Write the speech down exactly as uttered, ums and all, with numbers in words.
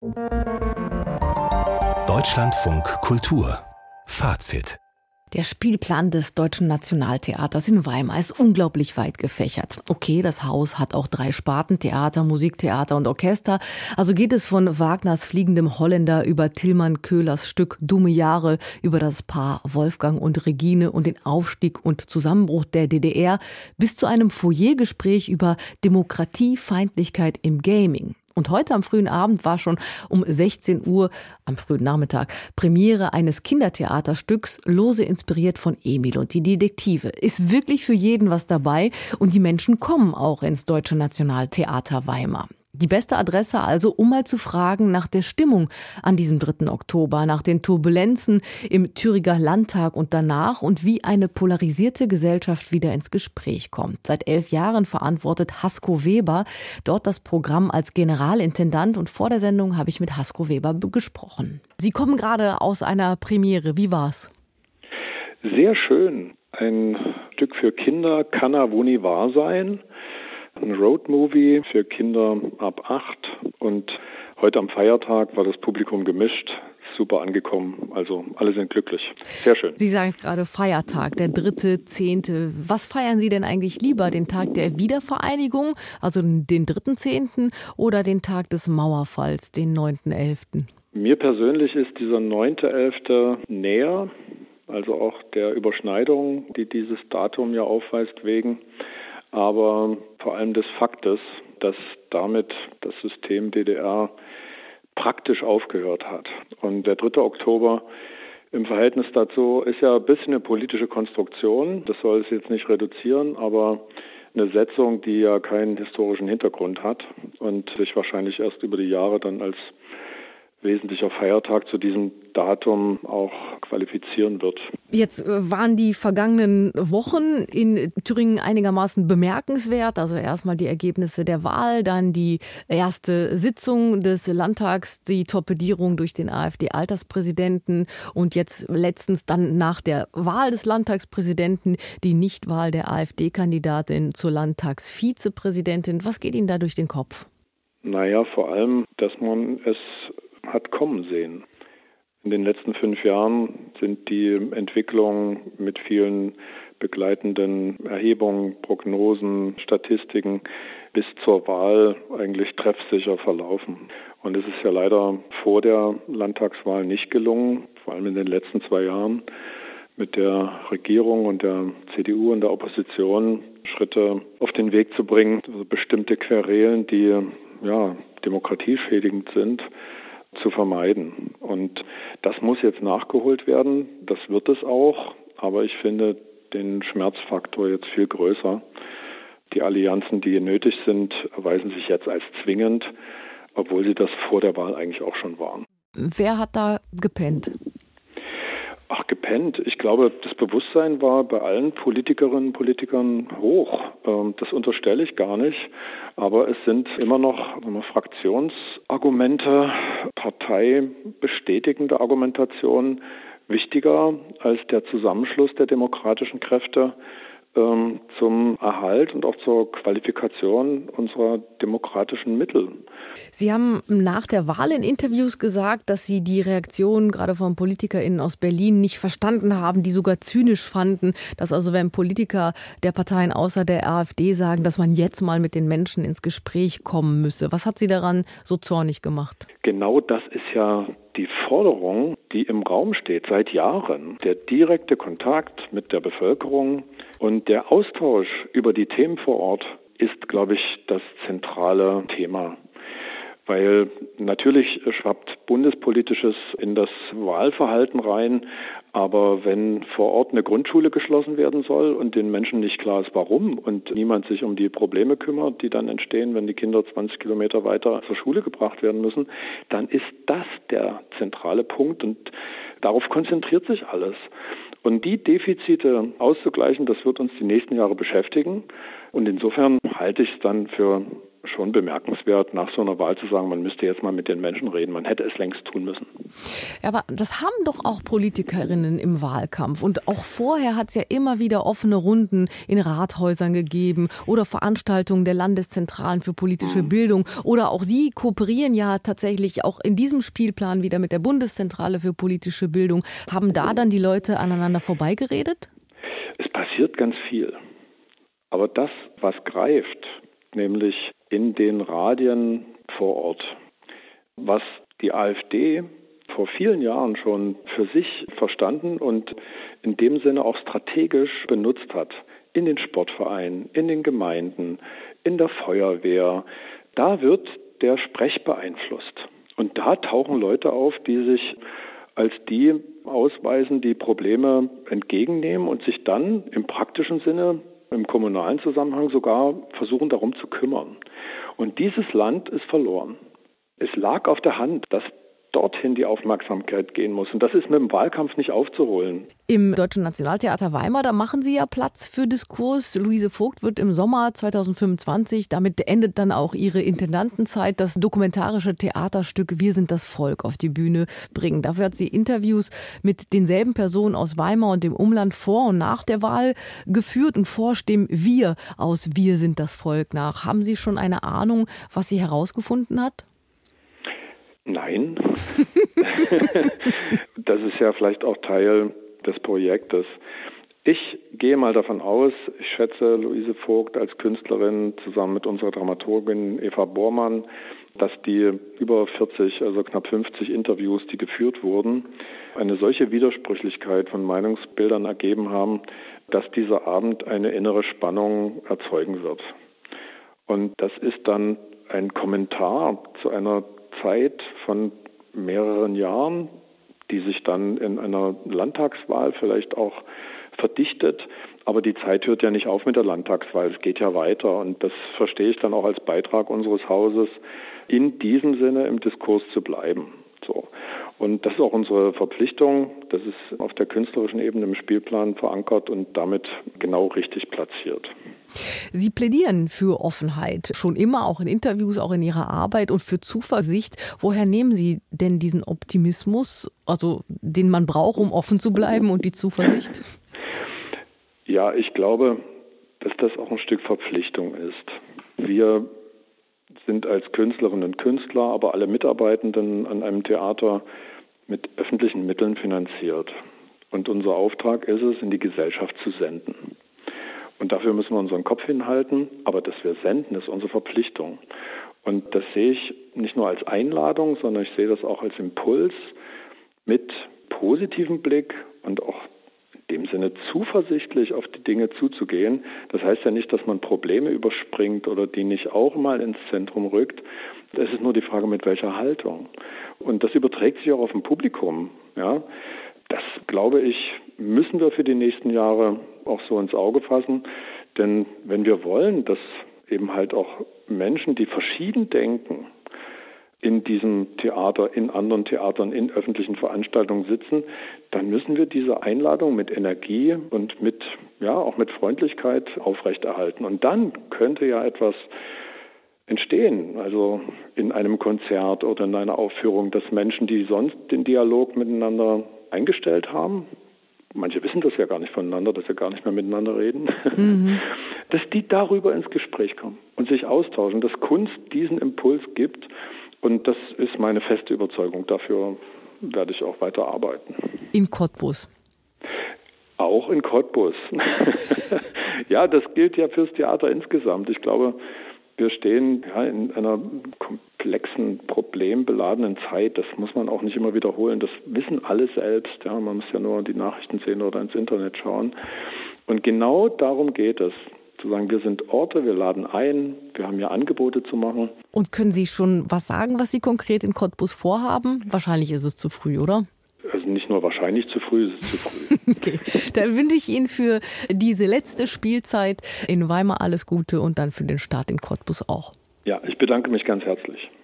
Deutschlandfunk Kultur. Fazit. Der Spielplan des Deutschen Nationaltheaters in Weimar ist unglaublich weit gefächert. Okay, das Haus hat auch drei Sparten, Theater, Musiktheater und Orchester. Also geht es von Wagners Fliegendem Holländer über Tilman Köhlers Stück Dumme Jahre, über das Paar Wolfgang und Regine und den Aufstieg und Zusammenbruch der D D R bis zu einem Foyergespräch über Demokratiefeindlichkeit im Gaming. Und heute am frühen Abend war schon um sechzehn Uhr, am frühen Nachmittag, Premiere eines Kindertheaterstücks, lose inspiriert von Emil und die Detektive. Ist wirklich für jeden was dabei und die Menschen kommen auch ins Deutsche Nationaltheater Weimar. Die beste Adresse also, um mal zu fragen nach der Stimmung an diesem dritten Oktober, nach den Turbulenzen im Thüringer Landtag und danach und wie eine polarisierte Gesellschaft wieder ins Gespräch kommt. Seit elf Jahren verantwortet Hasko Weber dort das Programm als Generalintendant und vor der Sendung habe ich mit Hasko Weber gesprochen. Sie kommen gerade aus einer Premiere. Wie war's? Sehr schön. Ein Stück für Kinder, kann er wohl nie wahr sein. Ein Roadmovie für Kinder ab acht und heute am Feiertag war das Publikum gemischt, super angekommen, also alle sind glücklich. Sehr schön. Sie sagen es gerade, Feiertag, der dritte, zehnte. Was feiern Sie denn eigentlich lieber, den Tag der Wiedervereinigung, also den dritten Zehnten oder den Tag des Mauerfalls, den neunten Elften? Mir persönlich ist dieser neunte Elfte näher, also auch der Überschneidung, die dieses Datum ja aufweist wegen. Aber vor allem des Faktes, dass damit das System D D R praktisch aufgehört hat. Und der dritte Oktober im Verhältnis dazu ist ja ein bisschen eine politische Konstruktion. Das soll es jetzt nicht reduzieren, aber eine Setzung, die ja keinen historischen Hintergrund hat und sich wahrscheinlich erst über die Jahre dann als wesentlicher Feiertag zu diesem Datum auch qualifizieren wird. Jetzt waren die vergangenen Wochen in Thüringen einigermaßen bemerkenswert. Also erstmal die Ergebnisse der Wahl, dann die erste Sitzung des Landtags, die Torpedierung durch den AfD-Alterspräsidenten und jetzt letztens dann nach der Wahl des Landtagspräsidenten die Nichtwahl der AfD-Kandidatin zur Landtagsvizepräsidentin. Was geht Ihnen da durch den Kopf? Naja, vor allem, dass man es hat kommen sehen. In den letzten fünf Jahren sind die Entwicklungen mit vielen begleitenden Erhebungen, Prognosen, Statistiken bis zur Wahl eigentlich treffsicher verlaufen. Und es ist ja leider vor der Landtagswahl nicht gelungen, vor allem in den letzten zwei Jahren, mit der Regierung und der C D U und der Opposition Schritte auf den Weg zu bringen, also bestimmte Querelen, die ja demokratieschädigend sind, zu vermeiden. Und das muss jetzt nachgeholt werden. Das wird es auch. Aber ich finde den Schmerzfaktor jetzt viel größer. Die Allianzen, die nötig sind, erweisen sich jetzt als zwingend, obwohl sie das vor der Wahl eigentlich auch schon waren. Wer hat da gepennt? Ach, gepennt. Ich glaube, das Bewusstsein war bei allen Politikerinnen und Politikern hoch. Das unterstelle ich gar nicht. Aber es sind immer noch Fraktionsargumente, parteibestätigende Argumentationen wichtiger als der Zusammenschluss der demokratischen Kräfte ähm, zum Erhalt und auch zur Qualifikation unserer demokratischen Mittel. Sie haben nach der Wahl in Interviews gesagt, dass Sie die Reaktion gerade von PolitikerInnen aus Berlin nicht verstanden haben, die sogar zynisch fanden, dass also wenn Politiker der Parteien außer der AfD sagen, dass man jetzt mal mit den Menschen ins Gespräch kommen müsse. Was hat Sie daran so zornig gemacht? Genau das ist ja die Forderung, die im Raum steht seit Jahren. Der direkte Kontakt mit der Bevölkerung und der Austausch über die Themen vor Ort ist, glaube ich, das zentrale Thema. Weil natürlich schwappt Bundespolitisches in das Wahlverhalten rein, aber wenn vor Ort eine Grundschule geschlossen werden soll und den Menschen nicht klar ist, warum und niemand sich um die Probleme kümmert, die dann entstehen, wenn die Kinder zwanzig Kilometer weiter zur Schule gebracht werden müssen, dann ist das der zentrale Punkt und darauf konzentriert sich alles. Und die Defizite auszugleichen, das wird uns die nächsten Jahre beschäftigen und insofern halte ich es dann für schon bemerkenswert, nach so einer Wahl zu sagen, man müsste jetzt mal mit den Menschen reden. Man hätte es längst tun müssen. Ja, aber das haben doch auch Politikerinnen im Wahlkampf. Und auch vorher hat es ja immer wieder offene Runden in Rathäusern gegeben oder Veranstaltungen der Landeszentralen für politische mhm. Bildung. Oder auch Sie kooperieren ja tatsächlich auch in diesem Spielplan wieder mit der Bundeszentrale für politische Bildung. Haben da dann die Leute aneinander vorbeigeredet? Es passiert ganz viel. Aber das, was greift, nämlich in den Radien vor Ort, was die AfD vor vielen Jahren schon für sich verstanden und in dem Sinne auch strategisch benutzt hat, in den Sportvereinen, in den Gemeinden, in der Feuerwehr, da wird der Sprech beeinflusst. Und da tauchen Leute auf, die sich als die ausweisen, die Probleme entgegennehmen und sich dann im praktischen Sinne, im kommunalen Zusammenhang sogar versuchen, darum zu kümmern. Und dieses Land ist verloren. Es lag auf der Hand, dass dorthin die Aufmerksamkeit gehen muss. Und das ist mit dem Wahlkampf nicht aufzuholen. Im Deutschen Nationaltheater Weimar, da machen Sie ja Platz für Diskurs. Luise Vogt wird im Sommer zweitausendfünfundzwanzig, damit endet dann auch ihre Intendantenzeit, das dokumentarische Theaterstück Wir sind das Volk auf die Bühne bringen. Dafür hat sie Interviews mit denselben Personen aus Weimar und dem Umland vor und nach der Wahl geführt und forscht dem Wir aus Wir sind das Volk nach. Haben Sie schon eine Ahnung, was sie herausgefunden hat? Nein. Das ist ja vielleicht auch Teil des Projektes. Ich gehe mal davon aus, ich schätze Luise Vogt als Künstlerin zusammen mit unserer Dramaturgin Eva Bormann, dass die über vierzig, also knapp fünfzig Interviews, die geführt wurden, eine solche Widersprüchlichkeit von Meinungsbildern ergeben haben, dass dieser Abend eine innere Spannung erzeugen wird. Und das ist dann ein Kommentar zu einer Zeit von mehreren Jahren, die sich dann in einer Landtagswahl vielleicht auch verdichtet. Aber die Zeit hört ja nicht auf mit der Landtagswahl, es geht ja weiter. Und das verstehe ich dann auch als Beitrag unseres Hauses, in diesem Sinne im Diskurs zu bleiben. So. Und das ist auch unsere Verpflichtung. Das ist auf der künstlerischen Ebene im Spielplan verankert und damit genau richtig platziert. Sie plädieren für Offenheit, schon immer, auch in Interviews, auch in Ihrer Arbeit und für Zuversicht. Woher nehmen Sie denn diesen Optimismus, also den man braucht, um offen zu bleiben, und die Zuversicht? Ja, ich glaube, dass das auch ein Stück Verpflichtung ist. Wir sind als Künstlerinnen und Künstler, aber alle Mitarbeitenden an einem Theater mit öffentlichen Mitteln finanziert. Und unser Auftrag ist es, in die Gesellschaft zu senden. Und dafür müssen wir unseren Kopf hinhalten, aber dass wir senden, ist unsere Verpflichtung. Und das sehe ich nicht nur als Einladung, sondern ich sehe das auch als Impuls, mit positivem Blick und auch in dem Sinne zuversichtlich auf die Dinge zuzugehen. Das heißt ja nicht, dass man Probleme überspringt oder die nicht auch mal ins Zentrum rückt. Es ist nur die Frage, mit welcher Haltung. Und das überträgt sich auch auf ein Publikum. Ja, das, glaube ich, müssen wir für die nächsten Jahre auch so ins Auge fassen. Denn wenn wir wollen, dass eben halt auch Menschen, die verschieden denken, in diesem Theater, in anderen Theatern, in öffentlichen Veranstaltungen sitzen, dann müssen wir diese Einladung mit Energie und mit, ja, auch mit Freundlichkeit aufrechterhalten. Und dann könnte ja etwas entstehen, also in einem Konzert oder in einer Aufführung, dass Menschen, die sonst den Dialog miteinander eingestellt haben, manche wissen das ja gar nicht voneinander, dass sie gar nicht mehr miteinander reden, mhm. dass die darüber ins Gespräch kommen und sich austauschen, dass Kunst diesen Impuls gibt. Und das ist meine feste Überzeugung. Dafür werde ich auch weiter arbeiten. In Cottbus? Auch in Cottbus. Ja, das gilt ja fürs Theater insgesamt. Ich glaube, wir stehen ja in einer komplexen, problembeladenen Zeit. Das muss man auch nicht immer wiederholen. Das wissen alle selbst. Ja, man muss ja nur die Nachrichten sehen oder ins Internet schauen. Und genau darum geht es. Zu sagen, wir sind Orte, wir laden ein, wir haben ja Angebote zu machen. Und können Sie schon was sagen, was Sie konkret in Cottbus vorhaben? Wahrscheinlich ist es zu früh, oder? Also nicht nur wahrscheinlich zu früh, es ist zu früh. Okay, dann wünsche ich Ihnen für diese letzte Spielzeit in Weimar alles Gute und dann für den Start in Cottbus auch. Ja, ich bedanke mich ganz herzlich.